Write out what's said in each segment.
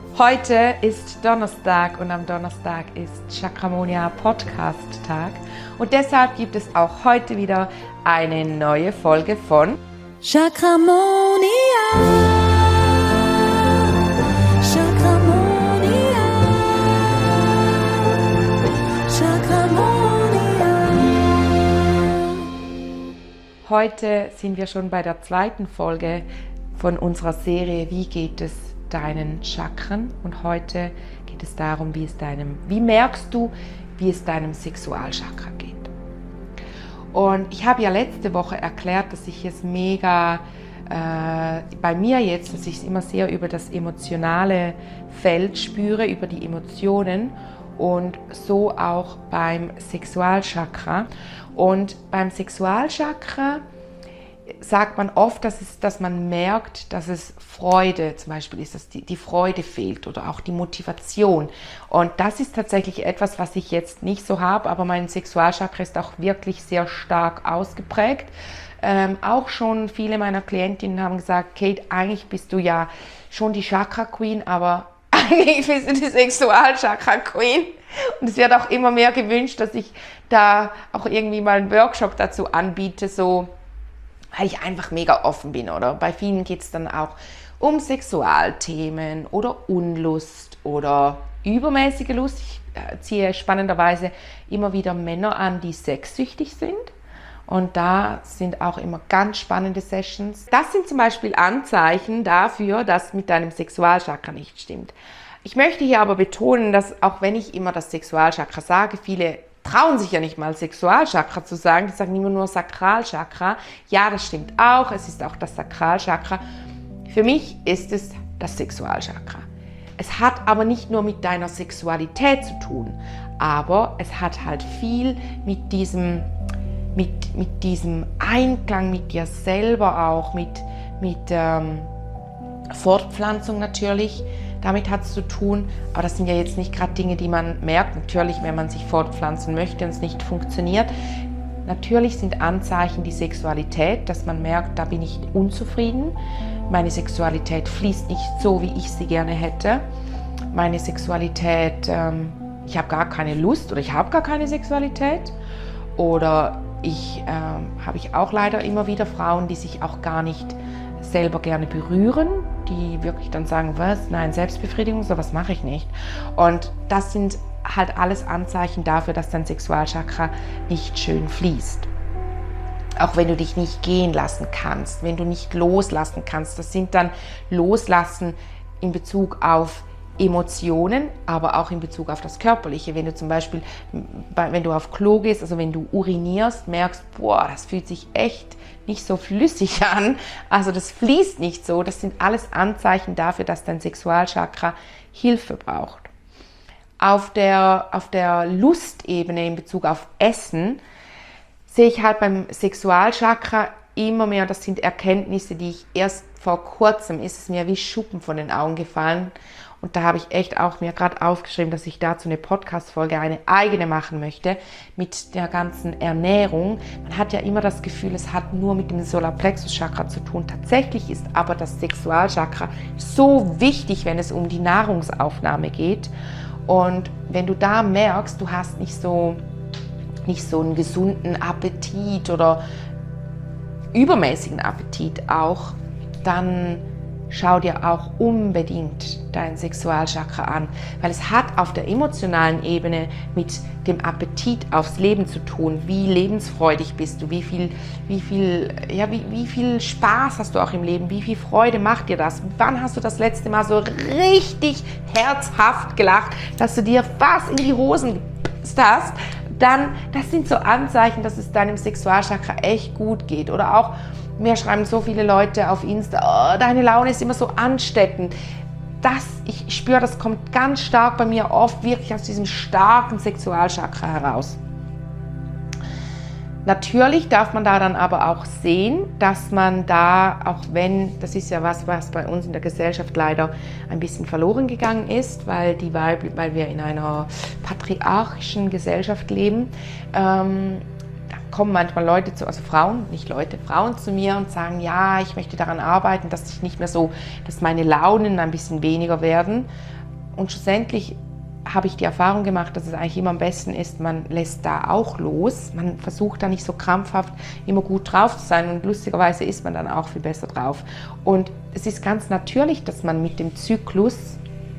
Heute ist Donnerstag und am Donnerstag ist Chakramonia Podcast Tag und deshalb gibt es auch heute wieder eine neue Folge von Chakramonia. Chakramonia. Chakramonia. Heute sind wir schon bei der zweiten Folge von unserer Serie Wie geht es deinen Chakren? Und heute geht es darum, wie merkst du, wie es deinem Sexualchakra geht. Und ich habe ja letzte Woche erklärt, dass ich es mega bei mir jetzt, dass ich es immer sehr über das emotionale Feld spüre, über die Emotionen und so auch beim Sexualchakra. Und beim Sexualchakra sagt man oft, dass man merkt, dass es Freude zum Beispiel ist, dass die Freude fehlt oder auch die Motivation. Und das ist tatsächlich etwas, was ich jetzt nicht so habe, aber mein Sexualchakra ist auch wirklich sehr stark ausgeprägt. Auch schon viele meiner Klientinnen haben gesagt, Kate, eigentlich bist du ja schon die Chakra Queen, aber eigentlich bist du die Sexualchakra Queen. Und es wird auch immer mehr gewünscht, dass ich da auch irgendwie mal einen Workshop dazu anbiete, so weil ich einfach mega offen bin, oder? Bei vielen geht es dann auch um Sexualthemen oder Unlust oder übermäßige Lust. Ich ziehe spannenderweise immer wieder Männer an, die sexsüchtig sind. Und da sind auch immer ganz spannende Sessions. Das sind zum Beispiel Anzeichen dafür, dass mit deinem Sexualchakra nicht stimmt. Ich möchte hier aber betonen, dass auch wenn ich immer das Sexualchakra sage, viele trauen sich ja nicht mal Sexualchakra zu sagen, die sagen immer nur Sakralchakra. Ja, das stimmt auch, es ist auch das Sakralchakra. Für mich ist es das Sexualchakra. Es hat aber nicht nur mit deiner Sexualität zu tun, aber es hat halt viel mit diesem Einklang mit dir selber auch, mit Fortpflanzung natürlich. Damit hat es zu tun, aber das sind ja jetzt nicht gerade Dinge, die man merkt. Natürlich, wenn man sich fortpflanzen möchte und es nicht funktioniert. Natürlich sind Anzeichen die Sexualität, dass man merkt, da bin ich unzufrieden. Meine Sexualität fließt nicht so, wie ich sie gerne hätte. Meine Sexualität, ich habe gar keine Lust oder ich habe gar keine Sexualität. Oder habe ich auch leider immer wieder Frauen, die sich auch gar nicht selber gerne berühren, die wirklich dann sagen, was, nein, Selbstbefriedigung, sowas mache ich nicht. Und das sind halt alles Anzeichen dafür, dass dein Sexualchakra nicht schön fließt. Auch wenn du dich nicht gehen lassen kannst, wenn du nicht loslassen kannst, das sind dann Loslassen in Bezug auf Emotionen, aber auch in Bezug auf das Körperliche. Wenn du zum Beispiel, wenn du auf Klo gehst, also wenn du urinierst, merkst, boah, das fühlt sich echt nicht so flüssig an, also das fließt nicht so, das sind alles Anzeichen dafür, dass dein Sexualchakra Hilfe braucht. Auf der Lustebene in Bezug auf Essen sehe ich halt beim Sexualchakra immer mehr, das sind Erkenntnisse, die ich erst vor kurzem, ist es mir wie Schuppen von den Augen gefallen. Und da habe ich echt auch mir gerade aufgeschrieben, dass ich dazu eine Podcast-Folge, eine eigene machen möchte, mit der ganzen Ernährung. Man hat ja immer das Gefühl, es hat nur mit dem Solarplexus-Chakra zu tun. Tatsächlich ist aber das Sexualchakra so wichtig, wenn es um die Nahrungsaufnahme geht. Und wenn du da merkst, du hast nicht so einen gesunden Appetit oder übermäßigen Appetit auch, dann schau dir auch unbedingt dein Sexualchakra an, weil es hat auf der emotionalen Ebene mit dem Appetit aufs Leben zu tun. Wie lebensfreudig bist du? Wie viel Spaß hast du auch im Leben? Wie viel Freude macht dir das? Wann hast du das letzte Mal so richtig herzhaft gelacht, dass du dir fast in die Hosen gepasst hast? Dann, das sind so Anzeichen, dass es deinem Sexualchakra echt gut geht. Oder auch, mir schreiben so viele Leute auf Insta, oh, deine Laune ist immer so ansteckend. Ich spüre, das kommt ganz stark bei mir oft wirklich aus diesem starken Sexualchakra heraus. Natürlich darf man da dann aber auch sehen, dass man da, auch wenn, das ist ja was bei uns in der Gesellschaft leider ein bisschen verloren gegangen ist, weil wir in einer patriarchischen Gesellschaft leben, kommen manchmal Leute zu, also Frauen, nicht Leute, Frauen zu mir und sagen, ja, ich möchte daran arbeiten, dass ich nicht mehr so, dass meine Launen ein bisschen weniger werden. Und schlussendlich habe ich die Erfahrung gemacht, dass es eigentlich immer am besten ist, man lässt da auch los. Man versucht da nicht so krampfhaft immer gut drauf zu sein und lustigerweise ist man dann auch viel besser drauf. Und es ist ganz natürlich, dass man mit dem Zyklus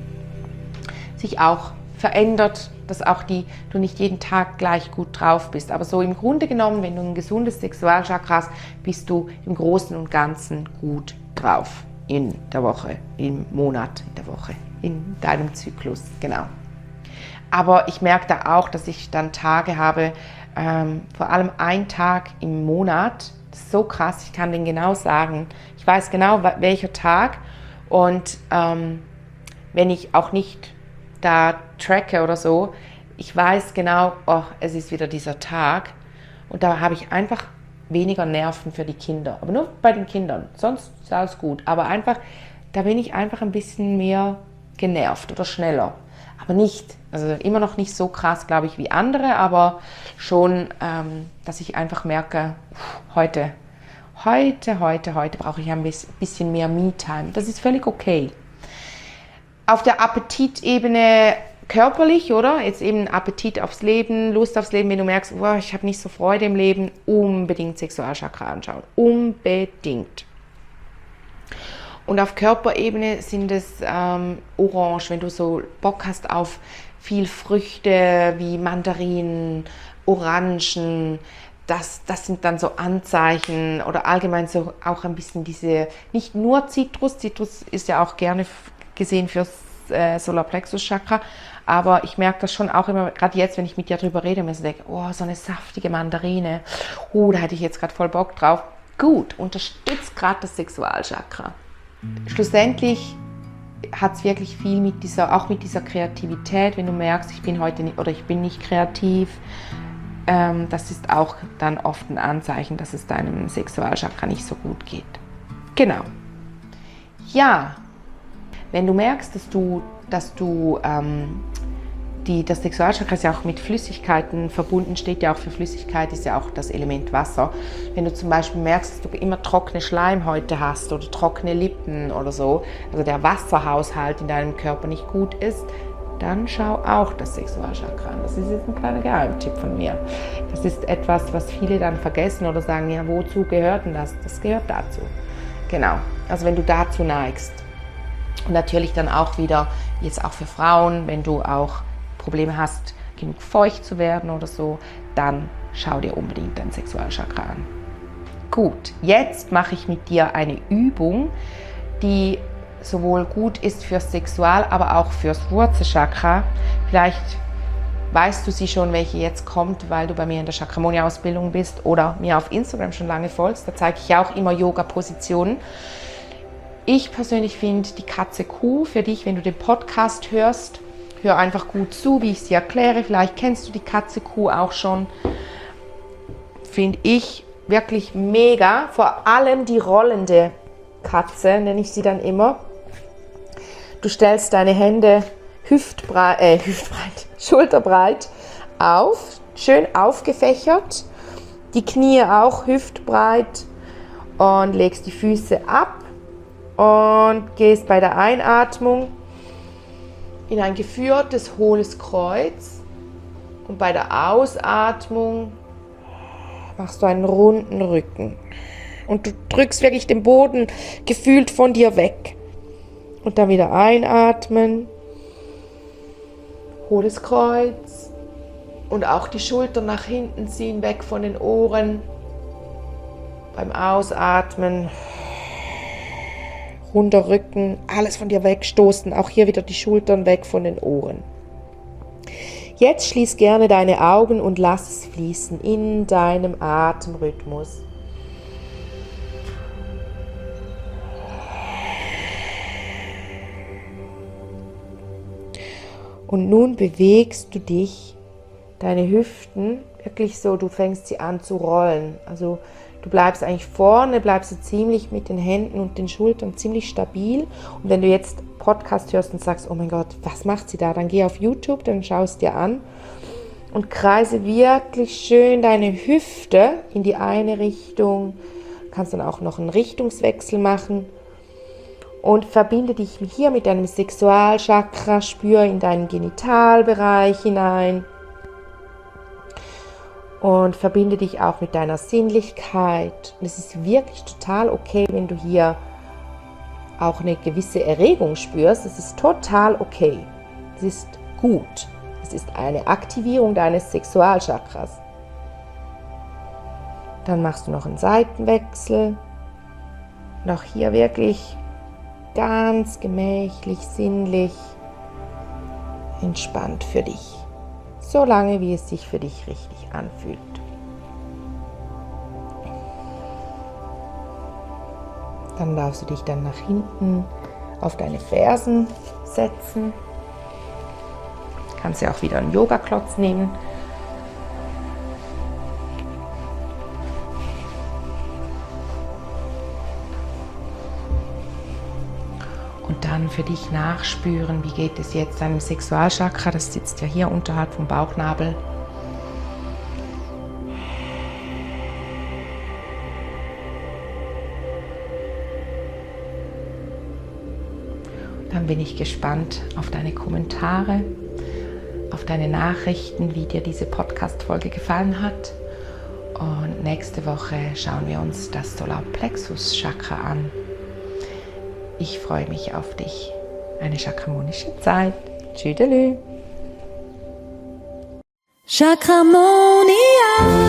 sich auch verändert, dass auch du nicht jeden Tag gleich gut drauf bist. Aber so im Grunde genommen, wenn du ein gesundes Sexualchakra hast, bist du im Großen und Ganzen gut drauf. In der Woche, im Monat, in der Woche, in deinem Zyklus, genau. Aber ich merke da auch, dass ich dann Tage habe, vor allem ein Tag im Monat, das ist so krass, ich kann den genau sagen, ich weiß genau, welcher Tag und wenn ich auch nicht da tracke oder so, ich weiß genau, oh, es ist wieder dieser Tag und da habe ich einfach weniger Nerven für die Kinder, aber nur bei den Kindern, sonst ist alles gut, aber einfach, da bin ich einfach ein bisschen mehr genervt oder schneller. Aber nicht, also immer noch nicht so krass, glaube ich, wie andere, aber schon, dass ich einfach merke, heute brauche ich ein bisschen mehr Me-Time. Das ist völlig okay. Auf der Appetitebene körperlich, oder? Jetzt eben Appetit aufs Leben, Lust aufs Leben, wenn du merkst, oh, ich habe nicht so Freude im Leben, unbedingt Sexualchakra anschauen. Unbedingt. Und auf Körperebene sind es Orange, wenn du so Bock hast auf viel Früchte wie Mandarinen, Orangen, das sind dann so Anzeichen oder allgemein so auch ein bisschen diese, nicht nur Zitrus ist ja auch gerne gesehen fürs Solarplexus-Chakra, aber ich merke das schon auch immer, gerade jetzt, wenn ich mit dir drüber rede, mir so denke, oh, so eine saftige Mandarine, da hätte ich jetzt gerade voll Bock drauf. Gut, unterstützt gerade das Sexualchakra. Schlussendlich hat es wirklich viel mit dieser Kreativität, wenn du merkst, ich bin heute nicht, oder ich bin nicht kreativ, das ist auch dann oft ein Anzeichen, dass es deinem Sexualchakra nicht so gut geht. Genau. Ja, wenn du merkst, dass das Sexualchakra ist ja auch mit Flüssigkeiten verbunden, steht ja auch für Flüssigkeit, ist ja auch das Element Wasser. Wenn du zum Beispiel merkst, dass du immer trockene Schleimhäute hast oder trockene Lippen oder so, also der Wasserhaushalt in deinem Körper nicht gut ist, dann schau auch das Sexualchakra an. Das ist jetzt ein kleiner Geheimtipp von mir. Das ist etwas, was viele dann vergessen oder sagen, ja, wozu gehört denn das? Das gehört dazu. Genau, also wenn du dazu neigst. Und natürlich dann auch wieder, jetzt auch für Frauen, wenn du auch Probleme hast, genug feucht zu werden oder so, dann schau dir unbedingt dein Sexualchakra an. Gut, jetzt mache ich mit dir eine Übung, die sowohl gut ist fürs Sexual, aber auch fürs Wurzelchakra. Vielleicht weißt du sie schon, welche jetzt kommt, weil du bei mir in der Chakramonia-Ausbildung bist oder mir auf Instagram schon lange folgst. Da zeige ich ja auch immer Yoga-Positionen. Ich persönlich finde die Katze-Kuh für dich, wenn du den Podcast hörst, hör einfach gut zu, wie ich sie erkläre. Vielleicht kennst du die Katze-Kuh auch schon. Finde ich wirklich mega. Vor allem die rollende Katze, nenne ich sie dann immer. Du stellst deine Hände schulterbreit auf, schön aufgefächert. Die Knie auch hüftbreit und legst die Füße ab und gehst bei der Einatmung in ein geführtes, hohles Kreuz und bei der Ausatmung machst du einen runden Rücken und du drückst wirklich den Boden gefühlt von dir weg und dann wieder einatmen, hohles Kreuz und auch die Schultern nach hinten ziehen, weg von den Ohren, beim Ausatmen runder Rücken, alles von dir wegstoßen, auch hier wieder die Schultern weg von den Ohren. Jetzt schließ gerne deine Augen und lass es fließen in deinem Atemrhythmus. Und nun bewegst du dich, deine Hüften, wirklich so, du fängst sie an zu rollen. Also du bleibst eigentlich vorne, bleibst du ziemlich mit den Händen und den Schultern ziemlich stabil. Und wenn du jetzt Podcast hörst und sagst, oh mein Gott, was macht sie da? Dann geh auf YouTube, dann schau es dir an. und kreise wirklich schön deine Hüfte in die eine Richtung. Du kannst dann auch noch einen Richtungswechsel machen und verbinde dich hier mit deinem Sexualchakra, spür in deinen Genitalbereich hinein und verbinde dich auch mit deiner Sinnlichkeit. Und es ist wirklich total okay, wenn du hier auch eine gewisse Erregung spürst. Es ist total okay. Es ist gut. Es ist eine Aktivierung deines Sexualchakras. Dann machst du noch einen Seitenwechsel. Und auch hier wirklich ganz gemächlich, sinnlich, entspannt für dich. So lange, wie es sich für dich richtig anfühlt. Dann darfst du dich dann nach hinten auf deine Fersen setzen. Kannst ja auch wieder einen Yoga-Klotz nehmen. Und dann für dich nachspüren, wie geht es jetzt deinem Sexualchakra, das sitzt ja hier unterhalb vom Bauchnabel. Dann bin ich gespannt auf deine Kommentare, auf deine Nachrichten, wie dir diese Podcast-Folge gefallen hat. Und nächste Woche schauen wir uns das Solarplexus-Chakra an. Ich freue mich auf dich. Eine chakramonische Zeit. Tschüdelü. Chakramonia.